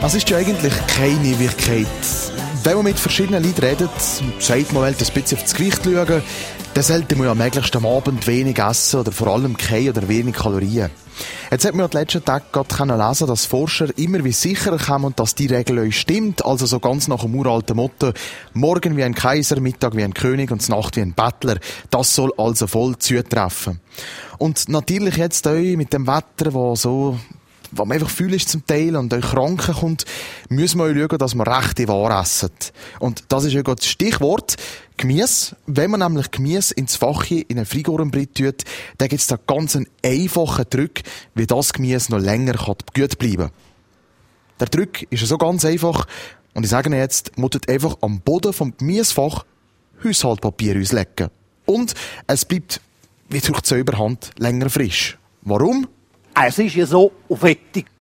Es ist ja eigentlich keine Ewigkeit. Wenn man mit verschiedenen Leuten redet, sagt man, ein bisschen aufs Gewicht schauen, dann sollte man ja möglichst am Abend wenig essen oder vor allem keine oder wenig Kalorien. Jetzt hat man ja die letzten Tage gerade lesen, dass Forscher immer wie sicherer kommen und dass die Regel euch stimmt. Also so ganz nach dem uralten Motto, morgen wie ein Kaiser, Mittag wie ein König und Nacht wie ein Bettler. Das soll also voll zutreffen. Und natürlich jetzt euch mit dem Wetter, was man einfach fühlt ist zum Teil und euch Kranken kommt, müssen wir schauen, dass wir rechte Ware essen. Und das ist ja gerade das Stichwort. Gemüse. Wenn man nämlich Gemüse ins Fachchen in einen Frigoriferiet tut, dann gibt es da ganz einen einfachen Trick, wie das Gemüse noch länger gut bleiben kann. Der Trick ist so ganz einfach. Und ich sage Ihnen jetzt, man tut einfach am Boden vom Gemüsefach Haushaltspapier auslegen. Und es bleibt, wie durch die Zauberhand, länger frisch. Warum? Es ist ja so, auf Wettig